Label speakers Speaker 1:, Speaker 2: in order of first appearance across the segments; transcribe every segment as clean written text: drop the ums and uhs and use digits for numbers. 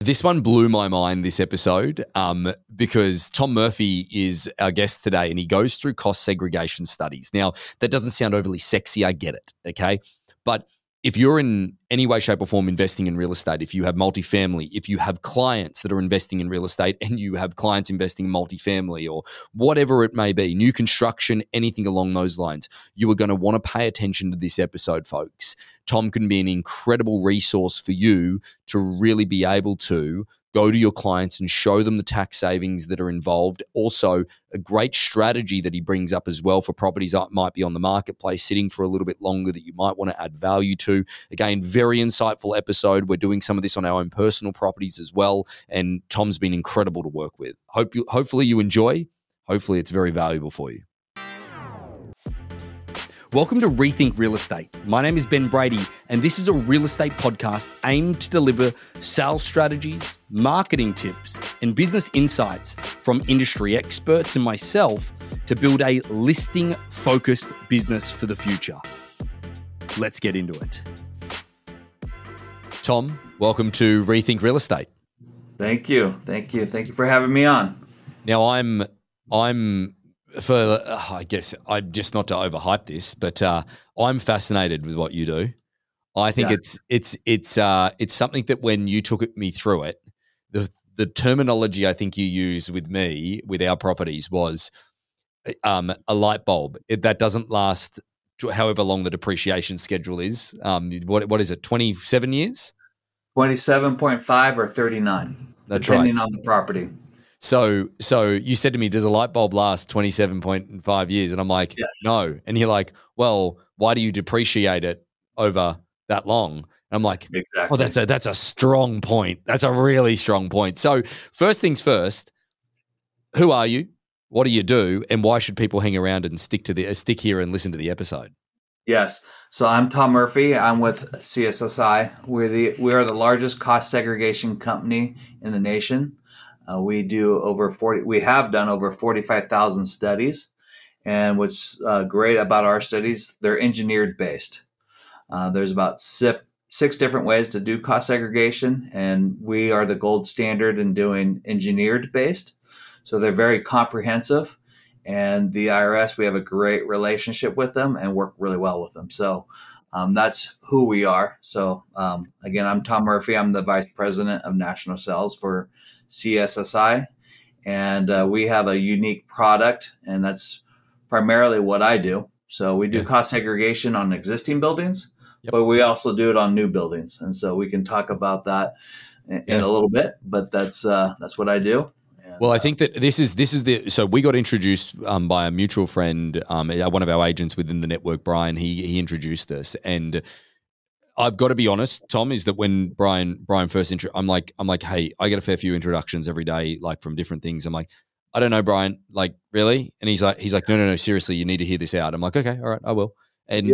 Speaker 1: This one blew my mind, this episode, because Tom Murphy is our guest today and he goes through cost segregation studies. Now, that doesn't sound overly sexy, I get it, okay? But if you're in any way, shape or form investing in real estate, if you have multifamily, if you have clients that are investing in real estate and you have clients investing in multifamily or whatever it may be, new construction, anything along those lines, you are going to want to pay attention to this episode, folks. Tom can be an incredible resource for you to really be able to go to your clients and show them the tax savings that are involved. Also, a great strategy that he brings up as well for properties that might be on the marketplace sitting for a little bit longer that you might want to add value to. Again, very insightful episode. We're doing some of this on our own personal properties as well, and Tom's been incredible to work with. Hopefully you enjoy. Hopefully it's very valuable for you. Welcome to Rethink Real Estate. My name is Ben Brady, and this is a real estate podcast aimed to deliver sales strategies, marketing tips, and business insights from industry experts and myself to build a listing-focused business for the future. Let's get into it. Tom, welcome to Rethink Real Estate.
Speaker 2: Thank you. Thank you for having me on.
Speaker 1: Now, I'm I guess I'm just not to overhype this, but I'm fascinated with what you do. I think it's something that when you took me through it, the terminology I think you used with me with our properties was a light bulb that doesn't last however long the depreciation schedule is. What is it? 27 years?
Speaker 2: 27.5 or 39.
Speaker 1: That's
Speaker 2: depending
Speaker 1: right.
Speaker 2: on the property.
Speaker 1: So you said to me, does a light bulb last 27.5 years? And I'm like,
Speaker 2: yes.
Speaker 1: No. And you're like, well, why do you depreciate it over that long? And I'm like,
Speaker 2: exactly.
Speaker 1: Oh, that's a strong point. That's a really strong point. So first things first, who are you? What do you do? And why should people hang around and stick here and listen to the episode?
Speaker 2: Yes. So I'm Tom Murphy. I'm with CSSI. We are the largest cost segregation company in the nation. We have done over 45,000 studies, and what's great about our studies, they're engineered based. There's about six different ways to do cost segregation, and we are the gold standard in doing engineered based. So they're very comprehensive, and the IRS, we have a great relationship with them and work really well with them. So that's who we are. So again, I'm Tom Murphy. I'm the Vice President of National Sales for CSSI, and we have a unique product, and that's primarily what I do. So we do cost segregation on existing buildings, but we also do it on new buildings, and so we can talk about that in a little bit. But that's what I do.
Speaker 1: Well, I think that this is so we got introduced by a mutual friend, one of our agents within the network, Brian. He introduced us, and I've got to be honest, Tom, is that when Brian first I'm like, hey, I get a fair few introductions every day, like from different things. I'm like, I don't know, Brian, like really? And he's like, no, seriously, you need to hear this out. I'm like, okay, all right, I will. And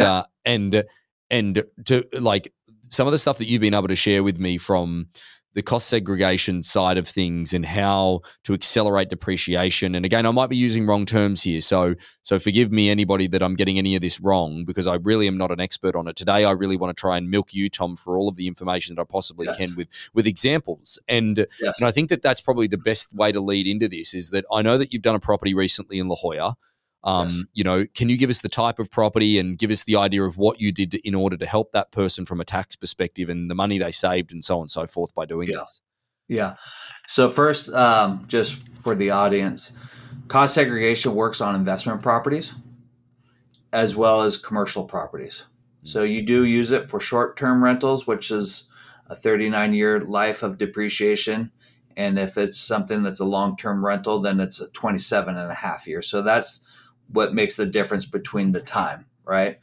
Speaker 1: and to like some of the stuff that you've been able to share with me from the cost segregation side of things and how to accelerate depreciation. And again, I might be using wrong terms here. So forgive me, anybody, that I'm getting any of this wrong, because I really am not an expert on it. Today, I really want to try and milk you, Tom, for all of the information that I possibly can with examples. And I think that that's probably the best way to lead into this is that I know that you've done a property recently in La Jolla. Can you give us the type of property and give us the idea of what you did in order to help that person from a tax perspective and the money they saved and so on and so forth by doing this?
Speaker 2: Yeah. So first, just for the audience, cost segregation works on investment properties as well as commercial properties. So you do use it for short-term rentals, which is a 39-year life of depreciation. And if it's something that's a long-term rental, then it's a 27 and a half years. So that's what makes the difference between the time, right?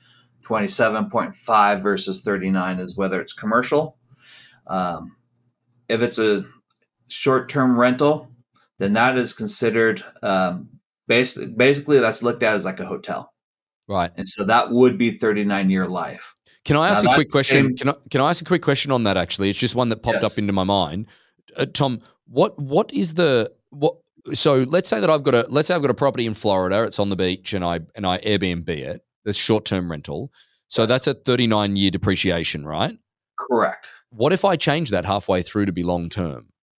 Speaker 2: 27.5 versus 39 is whether it's commercial. If it's a short-term rental, then that is considered basically that's looked at as like a hotel.
Speaker 1: Right.
Speaker 2: And so that would be 39-year life.
Speaker 1: Can I ask a quick question? Can I ask a quick question on that, actually? It's just one that popped up into my mind. Tom, what is what? So let's say I've got a property in Florida. It's on the beach, and I Airbnb it. That's short-term rental. So that's a 39-year depreciation, right?
Speaker 2: Correct.
Speaker 1: What if I change that halfway through to be long-term?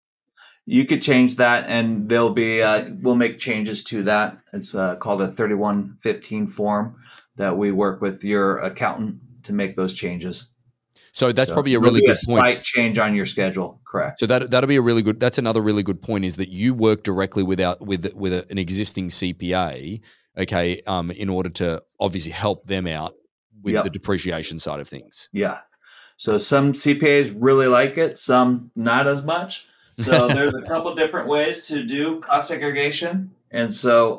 Speaker 2: You could change that, and there'll be we'll make changes to that. It's called a 3115 form that we work with your accountant to make those changes.
Speaker 1: So that's
Speaker 2: So
Speaker 1: probably a
Speaker 2: there'll
Speaker 1: really
Speaker 2: be a
Speaker 1: good point.
Speaker 2: slight change on your schedule. Correct.
Speaker 1: So that'll be a really good. That's another really good point. Is that you work directly with an existing CPA, okay, in order to obviously help them out with the
Speaker 2: Yep.
Speaker 1: depreciation side of things.
Speaker 2: Yeah. So some CPAs really like it, some not as much. So there's a couple different ways to do cost segregation, and so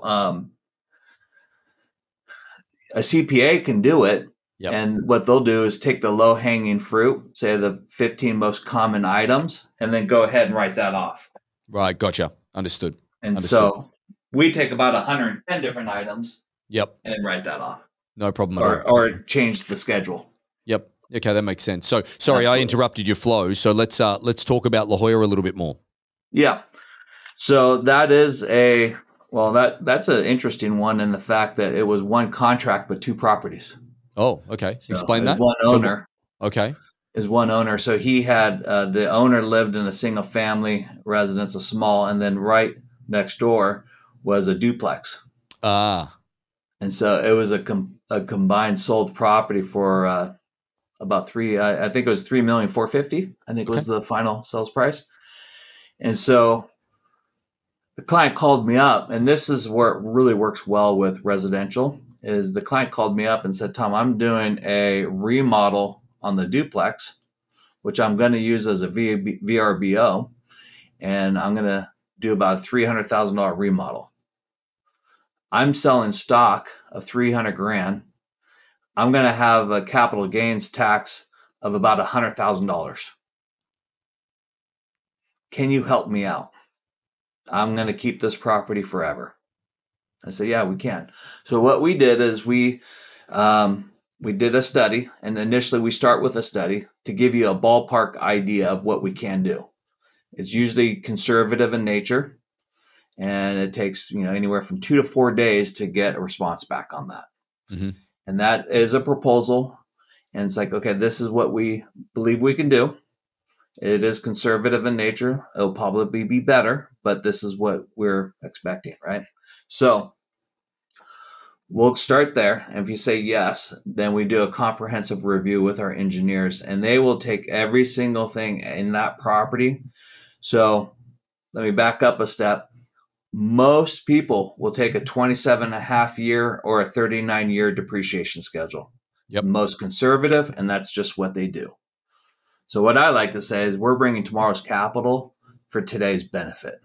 Speaker 2: a CPA can do it.
Speaker 1: Yep.
Speaker 2: And what they'll do is take the low hanging fruit, say the 15 most common items, and then go ahead and write that off.
Speaker 1: Right. Gotcha. Understood.
Speaker 2: And
Speaker 1: Understood.
Speaker 2: so we take about 110 different items
Speaker 1: Yep.
Speaker 2: and write that off.
Speaker 1: No problem at all.
Speaker 2: Or change the schedule.
Speaker 1: Yep. Okay, that makes sense. So, sorry, I interrupted your flow. So let's talk about La Jolla a little bit more.
Speaker 2: Yeah. So that is that's an interesting one in the fact that it was one contract but two properties.
Speaker 1: Oh, okay.
Speaker 2: So
Speaker 1: Explain that.
Speaker 2: One owner.
Speaker 1: Okay.
Speaker 2: Is one owner. So he had the owner lived in a single family residence, a small, and then right next door was a duplex.
Speaker 1: Ah.
Speaker 2: And so it was a combined sold property for about I think it was $3,450,000. I think was the final sales price. And so the client called me up, and this is where it really works well with residential. Is the client called me up and said, "Tom, I'm doing a remodel on the duplex, which I'm going to use as a VRBO, and I'm going to do about a $300,000 remodel. I'm selling stock of $300,000. I'm going to have a capital gains tax of about $100,000. Can you help me out? I'm going to keep this property forever." I said, "Yeah, we can." So what we did is we did a study, and initially we start with a study to give you a ballpark idea of what we can do. It's usually conservative in nature, and it takes anywhere from 2 to 4 days to get a response back on that.
Speaker 1: Mm-hmm.
Speaker 2: And that is a proposal, and it's like, okay, this is what we believe we can do. It is conservative in nature. It'll probably be better, but this is what we're expecting, right? So we'll start there. And if you say yes, then we do a comprehensive review with our engineers, and they will take every single thing in that property. So let me back up a step. Most people will take a 27 and a half year or a 39-year depreciation schedule. It's the most conservative, and that's just what they do. So what I like to say is we're bringing tomorrow's capital for today's benefit.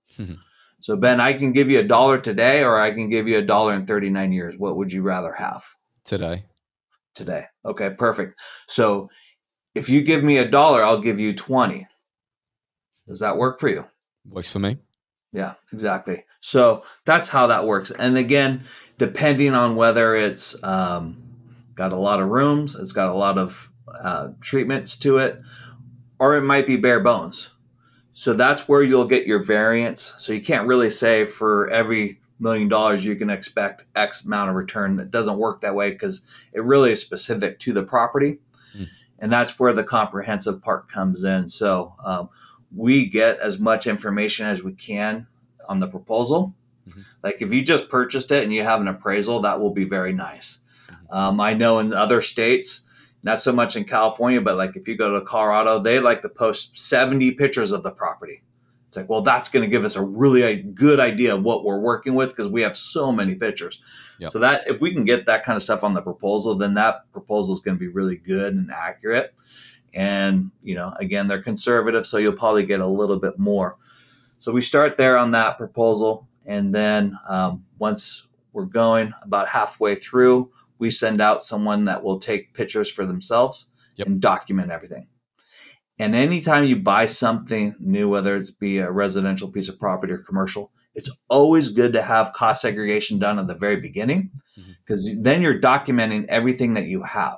Speaker 2: So Ben, I can give you $1 today, or I can give you $1 in 39 years. What would you rather have?
Speaker 1: Today.
Speaker 2: Okay, perfect. So if you give me $1, I'll give you 20. Does that work for you?
Speaker 1: Works for me.
Speaker 2: Yeah, exactly. So that's how that works. And again, depending on whether it's got a lot of rooms, it's got a lot of treatments to it, or it might be bare bones. So that's where you'll get your variance. So you can't really say for every $1 million you can expect X amount of return. That doesn't work that way because it really is specific to the property. And that's where the comprehensive part comes in. So we get as much information as we can on the proposal. Like if you just purchased it and you have an appraisal, that will be very nice. I know in other states, not so much in California, but like if you go to Colorado, they like to post 70 pictures of the property. It's like, well, that's going to give us a really good idea of what we're working with because we have so many pictures. So that if we can get that kind of stuff on the proposal, then that proposal is going to be really good and accurate. And, again, they're conservative, so you'll probably get a little bit more. So we start there on that proposal. And then once we're going about halfway through, we send out someone that will take pictures for themselves and document everything. And anytime you buy something new, whether it's be a residential piece of property or commercial, it's always good to have cost segregation done at the very beginning because then you're documenting everything that you have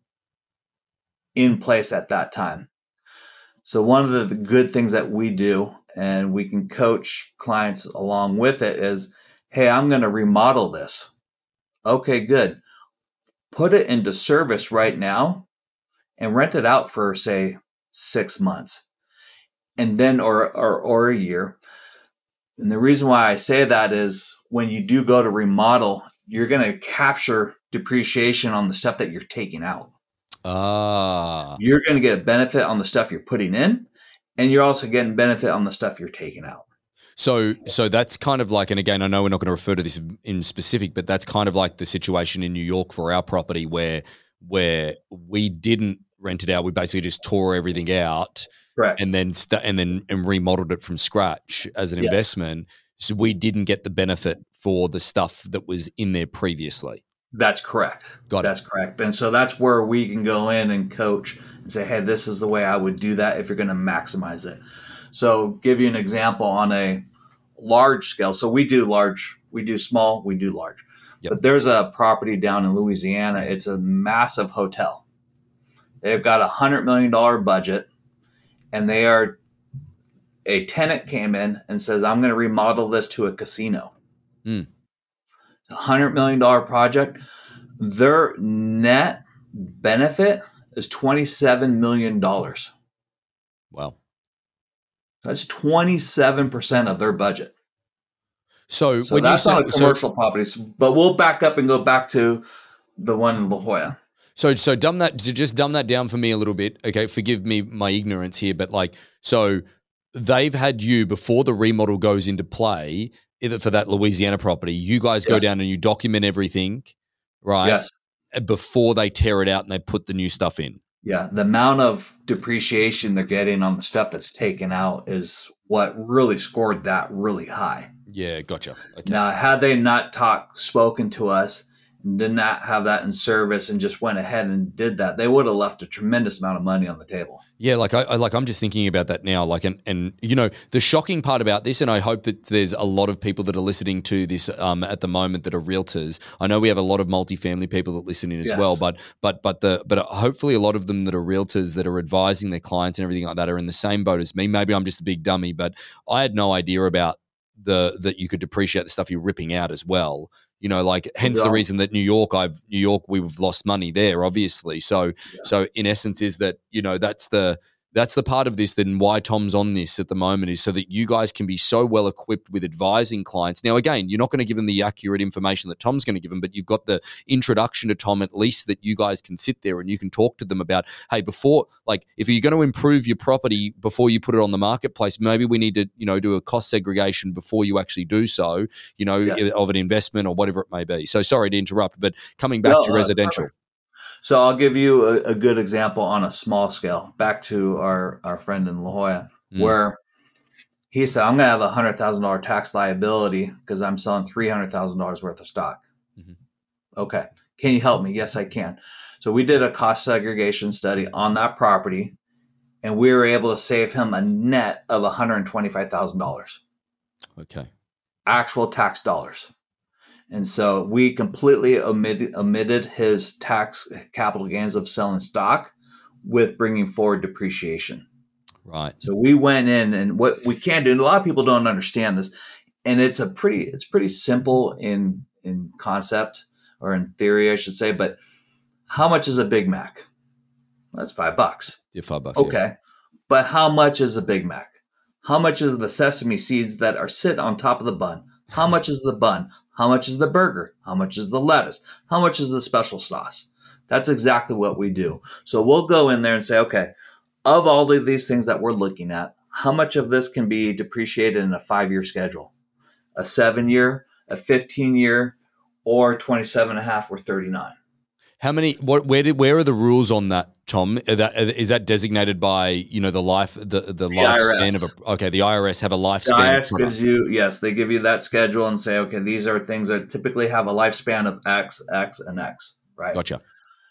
Speaker 2: in place at that time. So one of the good things that we do, and we can coach clients along with it, is, hey, I'm going to remodel this. Okay, good. Put it into service right now and rent it out for, say, 6 months. and then or a year. And the reason why I say that is when you do go to remodel, you're going to capture depreciation on the stuff that you're taking out. You're going to get a benefit on the stuff you're putting in, and you're also getting benefit on the stuff you're taking out.
Speaker 1: So that's kind of like, and again, I know we're not going to refer to this in specific, but that's kind of like the situation in New York for our property where we didn't rent it out. We basically just tore everything out.
Speaker 2: Correct.
Speaker 1: And then remodeled it from scratch as an investment. So we didn't get the benefit for the stuff that was in there previously.
Speaker 2: That's correct. That's correct. And so that's where we can go in and coach and say, hey, this is the way I would do that if you're going to maximize it. So give you an example on a large scale. So we do large, we do small, we do large. Yep. But there's a property down in Louisiana. It's a massive hotel. They've got $100 million budget. And a tenant came in and says, I'm going to remodel this to a casino. It's a $100 million project. Their net benefit is $27 million.
Speaker 1: Wow.
Speaker 2: That's 27% of their budget.
Speaker 1: So
Speaker 2: when that's not a commercial property, but we'll back up and go back to the one in La Jolla.
Speaker 1: So dumb that down for me a little bit. Okay, forgive me my ignorance here, but so they've had you before the remodel goes into play, either for that Louisiana property, you guys go down and you document everything, right?
Speaker 2: Yes.
Speaker 1: Before they tear it out and they put the new stuff in.
Speaker 2: Yeah, the amount of depreciation they're getting on the stuff that's taken out is what really scored that really high.
Speaker 1: Yeah, gotcha. Okay.
Speaker 2: Now, had they not spoken to us, did not have that in service and just went ahead and did that, they would have left a tremendous amount of money on the table.
Speaker 1: Yeah, I'm just thinking about that now. And you know, the shocking part about this, and I hope that there's a lot of people that are listening to this at the moment that are realtors. I know we have a lot of multifamily people that listen in as well, but hopefully a lot of them that are realtors that are advising their clients and everything like that are in the same boat as me. Maybe I'm just a big dummy, but I had no idea about that you could depreciate the stuff you're ripping out as well. You know, hence the reason that New York, we've lost money there, obviously. So in essence is that, you know, that's the part of this, then why Tom's on this at the moment is so that you guys can be so well equipped with advising clients. Now, again, you're not going to give them the accurate information that Tom's going to give them, but you've got the introduction to Tom, at least that you guys can sit there and you can talk to them about, hey, before, if you're going to improve your property before you put it on the marketplace, maybe we need to, you know, do a cost segregation before you actually do so, you know, of an investment or whatever it may be. So sorry to interrupt, but coming back to residential.
Speaker 2: Perfect. So I'll give you a good example on a small scale, back to our friend in La Jolla, where he said, I'm going to have a $100,000 tax liability because I'm selling $300,000 worth of stock. Mm-hmm. Okay. Can you help me? Yes, I can. So we did a cost segregation study on that property, and we were able to save him a net of $125,000.
Speaker 1: Okay.
Speaker 2: Actual tax dollars. And so we completely omitted his tax capital gains of selling stock with bringing forward depreciation.
Speaker 1: Right.
Speaker 2: So we went in, and what we can do, and a lot of people don't understand this, and it's pretty simple in concept, or in theory, I should say, but how much is a Big Mac? That's $5.
Speaker 1: Yeah, $5.
Speaker 2: Okay.
Speaker 1: Yeah.
Speaker 2: But how much is a Big Mac? How much is the sesame seeds that are sit on top of the bun? How much is the bun? How much is the burger? How much is the lettuce? How much is the special sauce? That's exactly what we do. So we'll go in there and say, okay, of all of these things that we're looking at, how much of this can be depreciated in a 5-year schedule? A 7-year, a 15-year, or 27.5 or 39?
Speaker 1: How many? Where are the rules on that, Tom? Is that designated by, you know, the lifespan of a? Okay, the IRS have a lifespan.
Speaker 2: The IRS gives you, yes, they give you that schedule and say, okay, these are things that typically have a lifespan of X, X, and X. Right.
Speaker 1: Gotcha.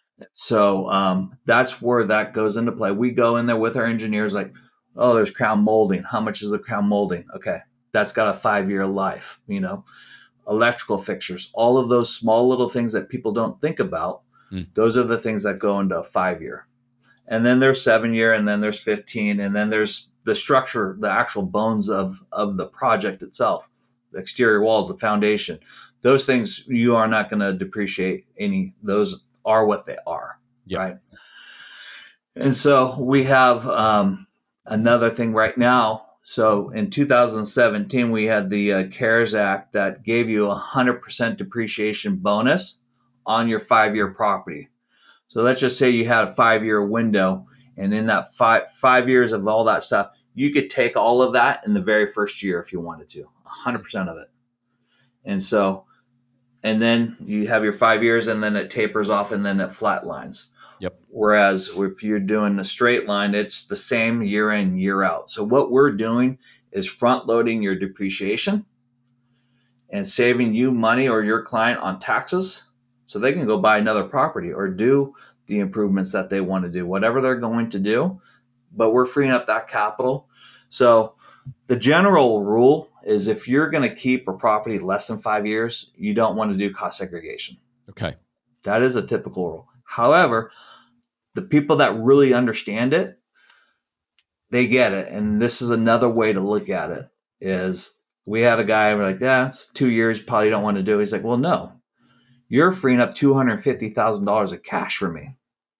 Speaker 2: So that's where that goes into play. We go in there with our engineers, like, oh, there's crown molding. How much is the crown molding? Okay, that's got a 5-year life. You know, electrical fixtures, all of those small little things that people don't think about. Those are the things that go into a 5-year. And then there's 7-year, and then there's 15, and then there's the structure, the actual bones of the project itself, the exterior walls, the foundation. Those things you are not going to depreciate any. Those are what they are, right? And so we have a Another thing right now. So in 2017, we had the CARES Act that gave you a 100% depreciation bonus on your 5-year property. So let's just say you had a 5-year window, and in that five years of all that stuff, you could take all of that in the very first year if you wanted to, 100% of it. And so, and then you have your 5 years, and then it tapers off, and then it flatlines.
Speaker 1: Yep.
Speaker 2: Whereas if you're doing a straight line, it's the same year in, year out. So what we're doing is front loading your depreciation and saving you money or your client on taxes so they can go buy another property or do the improvements that they want to do, whatever they're going to do. But we're freeing up that capital. So the general rule is if you're going to keep a property less than 5 years, you don't want to do cost segregation.
Speaker 1: Okay.
Speaker 2: That is a typical rule. However, the people that really understand it, they get it. And this is another way to look at it is we had a guy, we're like, yeah, it's 2 years, probably don't want to do it. He's like, well, no, you're freeing up $250,000 of cash for me.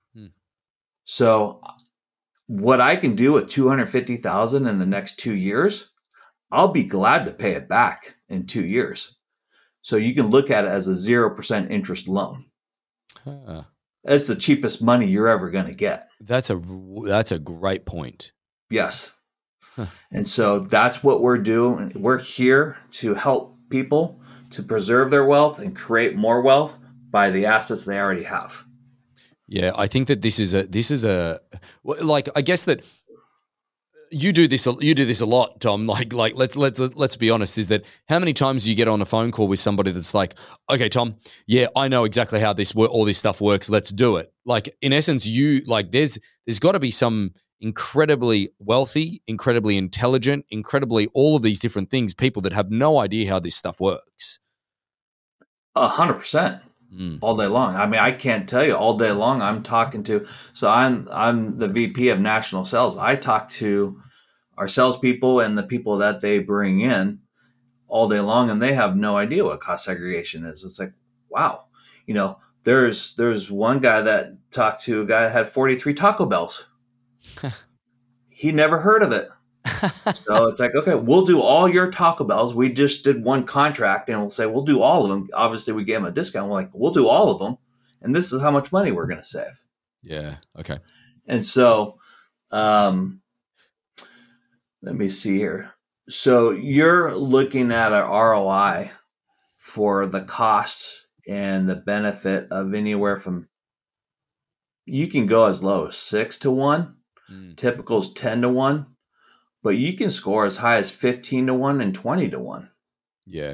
Speaker 2: So what I can do with $250,000 in the next 2 years, I'll be glad to pay it back in 2 years. So you can look at it as a 0% interest loan. That's the cheapest money you're ever going to get.
Speaker 1: That's a great point.
Speaker 2: Yes. And so that's what we're doing. We're here to help people to preserve their wealth and create more wealth by the assets they already have.
Speaker 1: Yeah, I think that this is a like, I guess that you do this a lot, Tom. Like let's be honest. Is that how many times you get on a phone call with somebody that's like, okay, Tom, yeah, I know exactly how all this stuff works. Let's do it. Like in essence, you like there's got to be some incredibly wealthy, incredibly intelligent, incredibly all of these different things, people that have no idea how this stuff works.
Speaker 2: 100%. All day long. I mean, I can't tell you all day long. I'm talking to, so I'm the VP of national sales. I talk to our salespeople and the people that they bring in all day long, and they have no idea what cost segregation is. It's like, wow, there's one guy that talked to a guy that had 43 Taco Bells. He never heard of it. So it's like, okay, we'll do all your Taco Bells. We just did one contract and we'll say, we'll do all of them. Obviously we gave him a discount. We're like, we'll do all of them. And this is how much money we're going to save.
Speaker 1: Yeah. Okay.
Speaker 2: And so, let me see here. So you're looking at an ROI for the costs and the benefit of anywhere from, you can go as low as 6-1. Typical is 10-1. But you can score as high as 15-1 and 20-1.
Speaker 1: Yeah.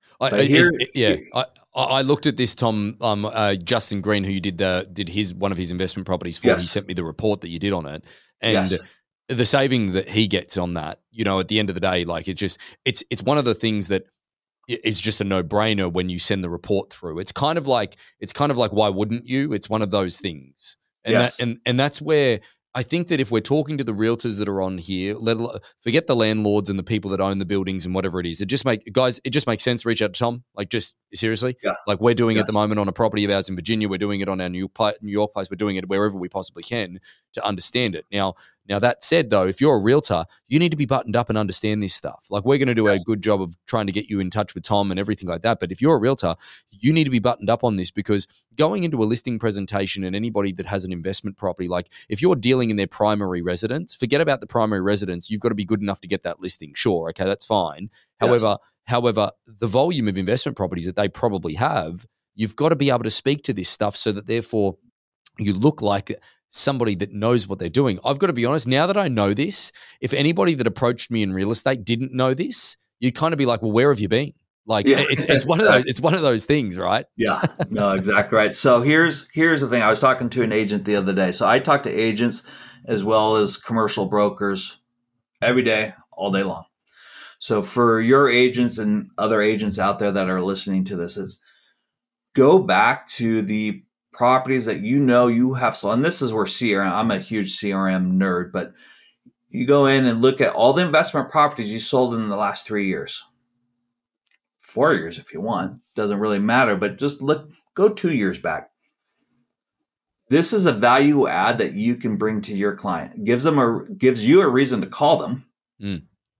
Speaker 1: I looked at this, Tom. Justin Green, who you did one of his investment properties for, He sent me the report that you did on it, and the saving that he gets on that. At the end of the day, like it's one of the things that is just a no-brainer when you send the report through. It's kind of like why wouldn't you? It's one of those things, and that's where. I think that if we're talking to the realtors that are on here, forget the landlords and the people that own the buildings and whatever it is. It just makes sense to reach out to Tom. Like, just seriously, like we're doing at the moment on a property of ours in Virginia. We're doing it on our New York place. We're doing it wherever we possibly can to understand it. Now that said, though, if you're a realtor, you need to be buttoned up and understand this stuff. Like, we're going to do a good job of trying to get you in touch with Tom and everything like that. But if you're a realtor, you need to be buttoned up on this, because going into a listing presentation and anybody that has an investment property, like if you're dealing in their primary residence, forget about the primary residence. You've got to be good enough to get that listing. Sure. Okay. That's fine. However, the volume of investment properties that they probably have, you've got to be able to speak to this stuff so that therefore you look like somebody that knows what they're doing. I've got to be honest, now that I know this, if anybody that approached me in real estate didn't know this, you'd kind of be like, well, where have you been? Like it's one of those things, right?
Speaker 2: Yeah, no, exactly right. So here's the thing. I was talking to an agent the other day. So I talk to agents as well as commercial brokers every day, all day long. So for your agents and other agents out there that are listening to this, is go back to the properties that you have sold. And this is where CRM, I'm a huge CRM nerd, but you go in and look at all the investment properties you sold in the last 3 years. 4 years if you want, doesn't really matter, but just go 2 years back. This is a value add that you can bring to your client. Gives you a reason to call them.
Speaker 1: Mm.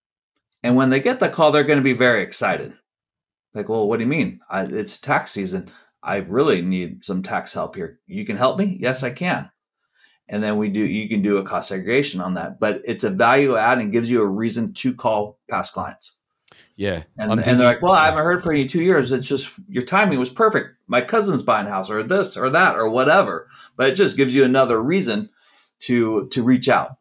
Speaker 2: And when they get the call, they're going to be very excited. Like, well, what do you mean? It's tax season. I really need some tax help here. You can help me? Yes, I can. And then you can do a cost segregation on that. But it's a value add and gives you a reason to call past clients.
Speaker 1: Yeah.
Speaker 2: And they're like, well, I haven't heard from you in 2 years. It's just your timing was perfect. My cousin's buying a house or this or that or whatever. But it just gives you another reason to reach out.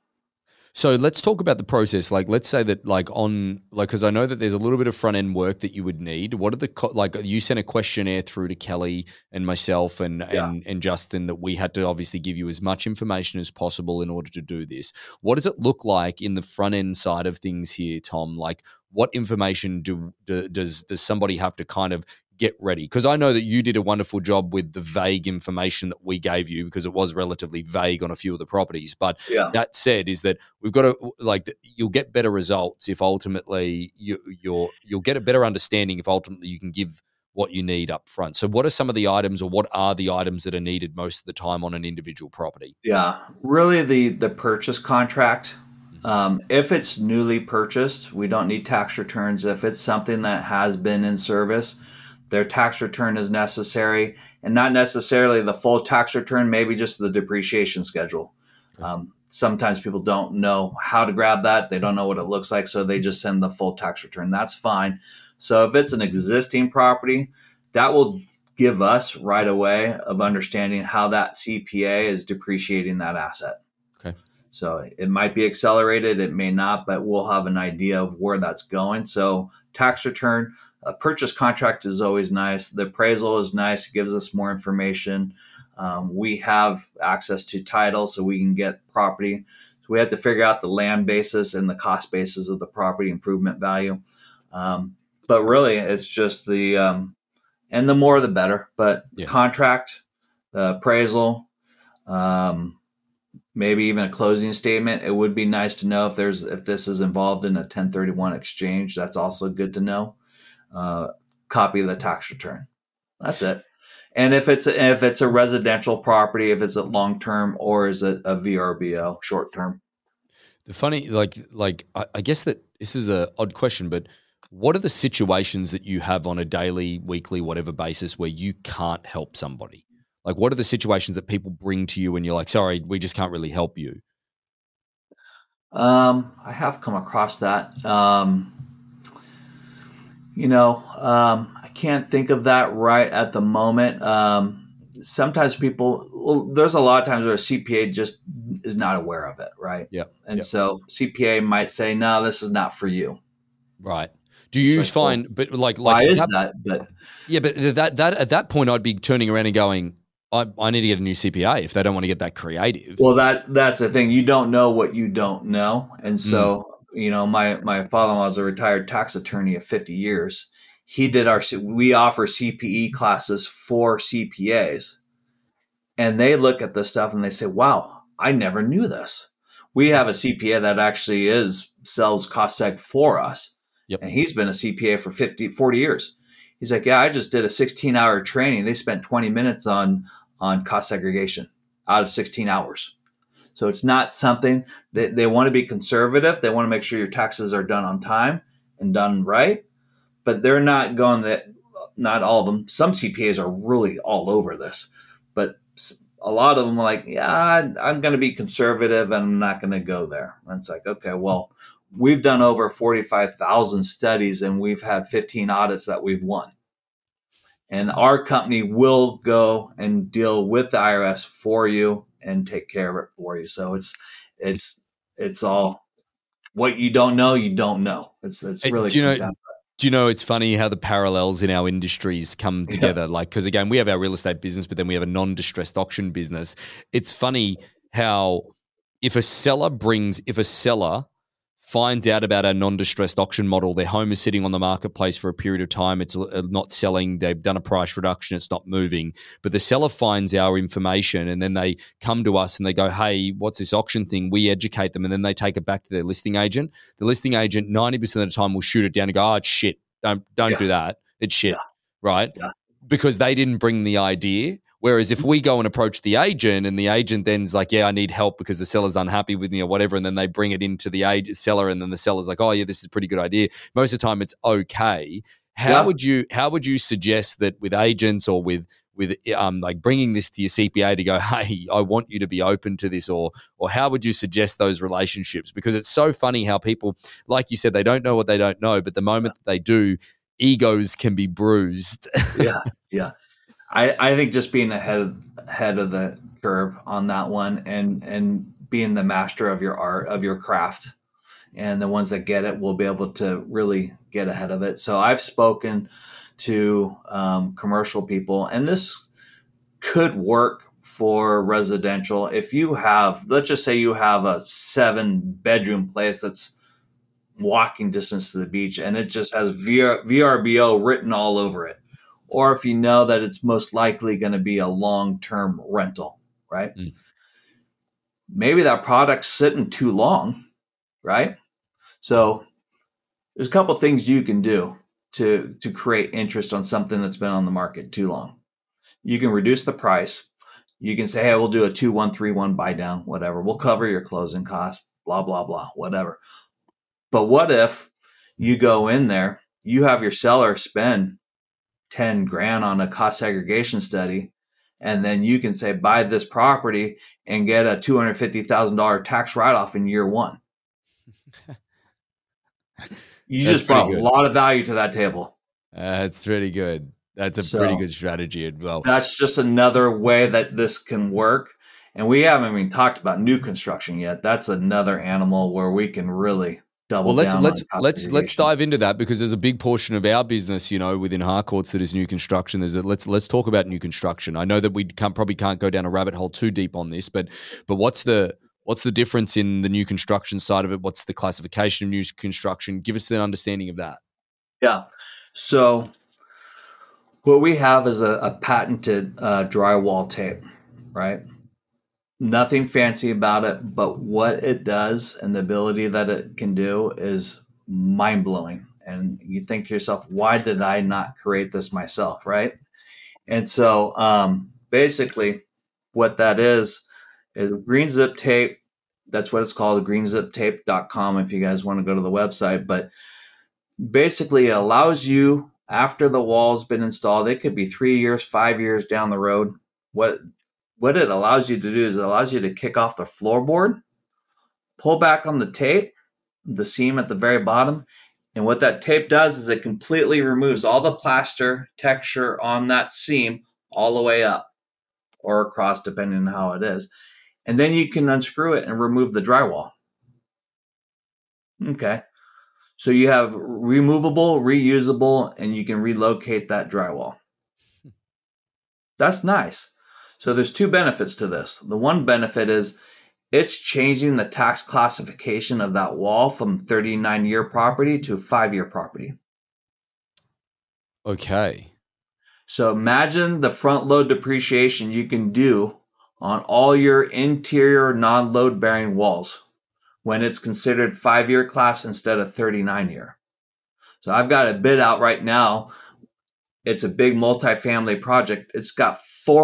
Speaker 1: So let's talk about the process. Like, let's say that because I know that there's a little bit of front end work that you would need. What are you sent a questionnaire through to Kelly and myself and Justin that we had to obviously give you as much information as possible in order to do this. What does it look like in the front end side of things here, Tom? Like, what information does somebody have to kind of get ready? Because I know that you did a wonderful job with the vague information that we gave you because it was relatively vague on a few of the properties. But that said, is that we've got to you'll get better results if ultimately you'll get a better understanding if ultimately you can give what you need up front. So what are some of the items, or what are the items that are needed most of the time on an individual property?
Speaker 2: Yeah, really the purchase contract. If it's newly purchased, we don't need tax returns. If it's something that has been in service, their tax return is necessary, and not necessarily the full tax return, maybe just the depreciation schedule. Sometimes people don't know how to grab that. They don't know what it looks like, so they just send the full tax return. That's fine. So if it's an existing property, that will give us right away of understanding how that CPA is depreciating that asset.
Speaker 1: Okay.
Speaker 2: So it might be accelerated, it may not, but we'll have an idea of where that's going. So tax return, a purchase contract is always nice. The appraisal is nice. It gives us more information. We have access to title so we can get property. So we have to figure out the land basis and the cost basis of the property improvement value. But really it's just and the more the better, but contract, the appraisal, maybe even a closing statement. It would be nice to know if this is involved in a 1031 exchange. That's also good to know. Copy of the tax return. That's it. And if it's a residential property, if it's a long term, or is it a VRBO, short term?
Speaker 1: The funny, I guess that this is an odd question, but what are the situations that you have on a daily, weekly, whatever basis where you can't help somebody? Like, what are the situations that people bring to you and you're like, sorry, we just can't really help you?
Speaker 2: I have come across that. I can't think of that right at the moment. Sometimes there's a lot of times where a CPA just is not aware of it, right?
Speaker 1: Yeah.
Speaker 2: And so CPA might say, no, this is not for you.
Speaker 1: Right. Do you find, but
Speaker 2: why is that? But
Speaker 1: yeah, but that at that point, I'd be turning around and going, I need to get a new CPA if they don't want to get that creative.
Speaker 2: Well, that's the thing. You don't know what you don't know. And so, my father-in-law is a retired tax attorney of 50 years. We offer CPE classes for CPAs, and they look at this stuff and they say, wow, I never knew this. We have a CPA that actually sells cost seg for us.
Speaker 1: Yep.
Speaker 2: And he's been a CPA for 40 years. He's like, yeah, I just did a 16-hour training. They spent 20 minutes on cost segregation out of 16 hours. So it's not something that they want to be conservative. They want to make sure your taxes are done on time and done right, but they're not going that. Not all of them. Some CPAs are really all over this, but a lot of them are like, yeah, I'm going to be conservative and I'm not going to go there. And it's like, okay, well, we've done over 45,000 studies and we've had 15 audits that we've won. And our company will go and deal with the IRS for you and take care of it for you. So it's all what you don't know, you don't know. It's really
Speaker 1: do you know it's funny how the parallels in our industries come together? Yeah. Like, because again, we have our real estate business, but then we have a non-distressed auction business. It's funny how if a seller finds out about our non-distressed auction model, their home is sitting on the marketplace for a period of time, it's not selling, they've done a price reduction, it's not moving, but the seller finds our information and then they come to us and they go, hey, what's this auction thing? We educate them and then they take it back to their listing agent. The listing agent 90% of the time will shoot it down and go, oh, it's shit, don't do that, it's shit, right? Yeah. Because they didn't bring the idea. Whereas if we go and approach the agent and the agent then's like, yeah, I need help because the seller's unhappy with me or whatever, and then they bring it into the seller and then the seller's like, oh yeah, this is a pretty good idea. Most of the time it's okay. How would you suggest that with agents or with like bringing this to your CPA to go, hey, I want you to be open to this, or how would you suggest those relationships? Because it's so funny how people, like you said, they don't know what they don't know, but the moment that they do, egos can be bruised.
Speaker 2: Yeah. I think just being ahead of the curve on that one, and being the master of your art, of your craft, and the ones that get it will be able to really get ahead of it. So I've spoken to commercial people, and this could work for residential. If you have, let's just say you have a 7-bedroom place that's walking distance to the beach and it just has VRBO written all over it, or if you know that it's most likely going to be a long-term rental, right?
Speaker 1: Mm.
Speaker 2: Maybe that product's sitting too long, right? So there's a couple things you can do to create interest on something that's been on the market too long. You can reduce the price. You can say, hey, we'll do a 2-1-3-1 buy down, whatever. We'll cover your closing costs, blah, blah, blah, whatever. But what if you go in there, you have your seller spend 10 grand on a cost segregation study, and then you can say, buy this property and get a $250,000 tax write-off in year one. You just brought a lot of value to that table.
Speaker 1: That's pretty good. That's a pretty good strategy as well.
Speaker 2: That's just another way that this can work. And we haven't even talked about new construction yet. That's another animal where we can really double down.
Speaker 1: Let's dive into that, because there's a big portion of our business, within Harcourts that is new construction. Let's talk about new construction. I know that we probably can't go down a rabbit hole too deep on this, but what's the difference in the new construction side of it? What's the classification of new construction? Give us an understanding of that.
Speaker 2: Yeah. So what we have is a patented drywall tape, right? Nothing fancy about it, but what it does and the ability that it can do is mind-blowing. And you think to yourself, why did I not create this myself, right? And so basically what that is green zip tape. That's what it's called, greenziptape.com if you guys want to go to the website. But basically it allows you, after the wall's been installed, it could be 3 years, 5 years down the road. What it allows you to do is it allows you to kick off the floorboard, pull back on the tape, the seam at the very bottom. And what that tape does is it completely removes all the plaster texture on that seam all the way up or across, depending on how it is. And then you can unscrew it and remove the drywall. Okay. So you have removable, reusable, and you can relocate that drywall. That's nice. So there's two benefits to this. The one benefit is it's changing the tax classification of that wall from 39-year property to 5-year property.
Speaker 1: Okay.
Speaker 2: So imagine the front load depreciation you can do on all your interior non-load bearing walls when it's considered 5-year class instead of 39-year. So I've got a bid out right now. It's a big multifamily project. It's got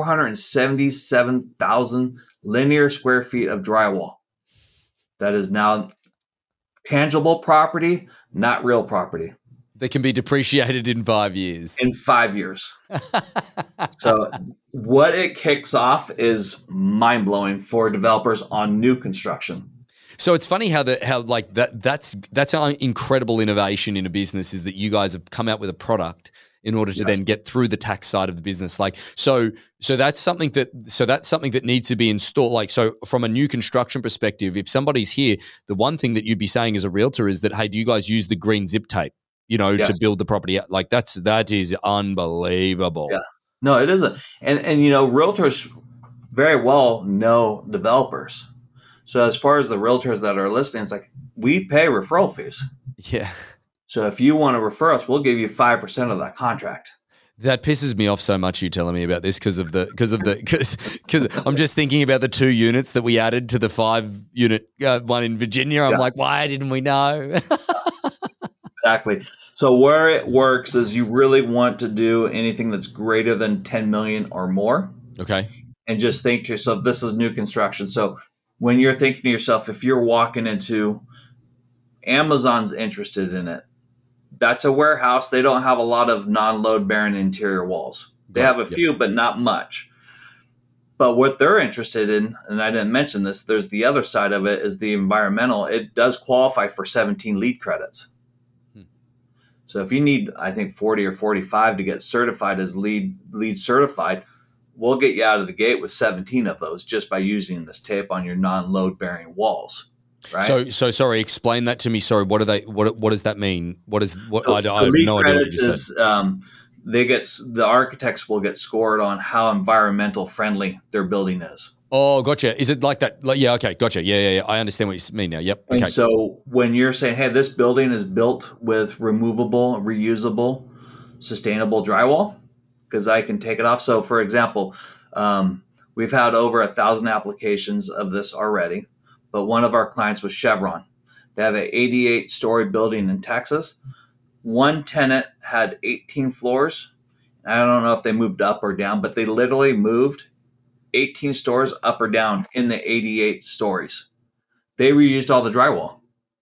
Speaker 2: 477,000 linear square feet of drywall. That is now tangible property, not real property.
Speaker 1: That can be depreciated in 5 years.
Speaker 2: In 5 years. So what it kicks off is mind-blowing for developers on new construction.
Speaker 1: So it's funny that's an incredible innovation in a business, is that you guys have come out with a product in order to then get through the tax side of the business. So that's something that needs to be installed. So from a new construction perspective, if somebody's here, the one thing that you'd be saying as a realtor is that, hey, do you guys use the green zip tape, to build the property? That is unbelievable.
Speaker 2: Yeah. No, it isn't. And realtors very well know developers. So as far as the realtors that are listening, it's like, we pay referral fees.
Speaker 1: Yeah.
Speaker 2: So if you want to refer us, we'll give you 5% of that contract.
Speaker 1: That pisses me off so much, you telling me about this, because I'm just thinking about the 2 units that we added to the 5-unit one in Virginia. I'm like, why didn't we know?
Speaker 2: Exactly. So where it works is you really want to do anything that's greater than 10 million or more.
Speaker 1: Okay.
Speaker 2: And just think to yourself, this is new construction. So when you're thinking to yourself, if you're walking into Amazon's interested in it, that's a warehouse. They don't have a lot of non-load bearing interior walls. They
Speaker 1: Got it.
Speaker 2: have a
Speaker 1: Yep.
Speaker 2: few, but not much. But what they're interested in, and I didn't mention this, there's the other side of it is the environmental. It does qualify for 17 LEED credits. So if you need, I think 40 or 45 to get certified as LEED certified, we'll get you out of the gate with 17 of those just by using this tape on your non-load bearing walls. Right.
Speaker 1: So sorry. Explain that to me. Sorry. What do they? What does that mean? What is what?
Speaker 2: So,
Speaker 1: I
Speaker 2: so
Speaker 1: have
Speaker 2: LEED
Speaker 1: no idea what
Speaker 2: credits
Speaker 1: you
Speaker 2: is
Speaker 1: said.
Speaker 2: the architects will get scored on how environmental friendly their building is.
Speaker 1: Oh, gotcha. Is it like that? Like, yeah. Okay. Gotcha. Yeah. I understand what you mean now. Yep.
Speaker 2: And
Speaker 1: Okay.
Speaker 2: so when you're saying, hey, this building is built with removable, reusable, sustainable drywall, because I can take it off. So for example, we've had over 1,000 applications of this already, but one of our clients was Chevron. They have an 88-story building in Texas. One tenant had 18 floors. I don't know if they moved up or down, but they literally moved 18 stores up or down in the 88 stories. They reused all the drywall.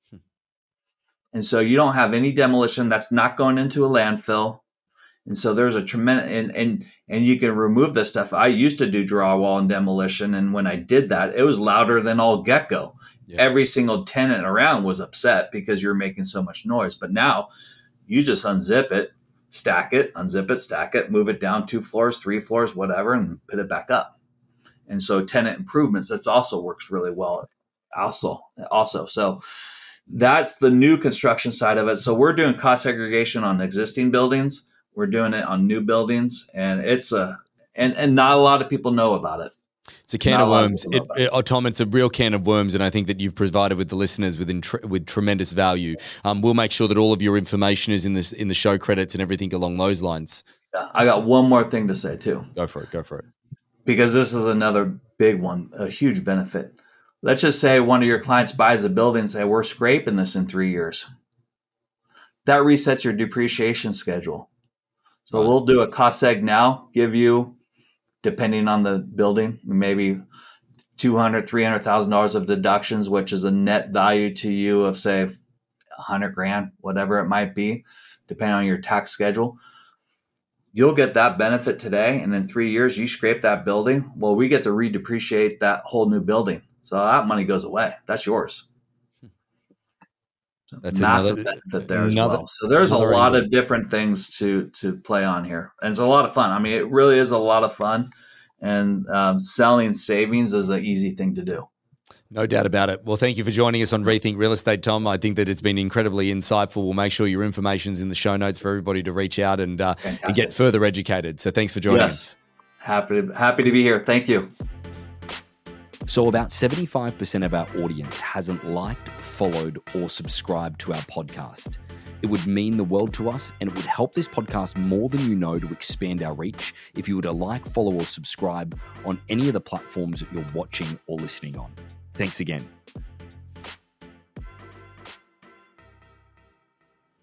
Speaker 2: And so you don't have any demolition that's not going into a landfill. And so there's a tremendous, and you can remove this stuff. I used to do drywall and demolition. And when I did that, it was louder than all get-go. Yeah. Every single tenant around was upset because you're making so much noise. But now you just unzip it, stack it, unzip it, stack it, move it down 2 floors, 3 floors, whatever, and put it back up. And so tenant improvements, that's also works really well. Also. So that's the new construction side of it. So we're doing cost segregation on existing buildings. We're doing it on new buildings, and and not a lot of people know about it.
Speaker 1: It's a can of worms. Tom, it's a real can of worms, and I think that you've provided with the listeners with tremendous value. We'll make sure that all of your information is in the show credits and everything along those lines.
Speaker 2: I got one more thing to say too.
Speaker 1: Go for it.
Speaker 2: Because this is another big one, a huge benefit. Let's just say one of your clients buys a building and say, we're scraping this in 3 years. That resets your depreciation schedule. So We'll do a cost seg now, give you, depending on the building, maybe $200,000, $300,000 of deductions, which is a net value to you of say $100,000, whatever it might be, depending on your tax schedule. You'll get that benefit today, and in 3 years, you scrape that building. Well, we get to redepreciate that whole new building. So that money goes away. That's yours. So that's massive benefit there as well. So there's a lot of different things to play on here. And it's a lot of fun. I mean, it really is a lot of fun. And selling savings is an easy thing to do.
Speaker 1: No doubt about it. Well, thank you for joining us on Rethink Real Estate, Tom. I think that it's been incredibly insightful. We'll make sure your information's in the show notes for everybody to reach out and get further educated. So thanks for joining us.
Speaker 2: Happy to be here. Thank you.
Speaker 1: So about 75% of our audience hasn't liked, followed, or subscribed to our podcast. It would mean the world to us, and it would help this podcast more than you know to expand our reach if you were to like, follow, or subscribe on any of the platforms that you're watching or listening on. Thanks again.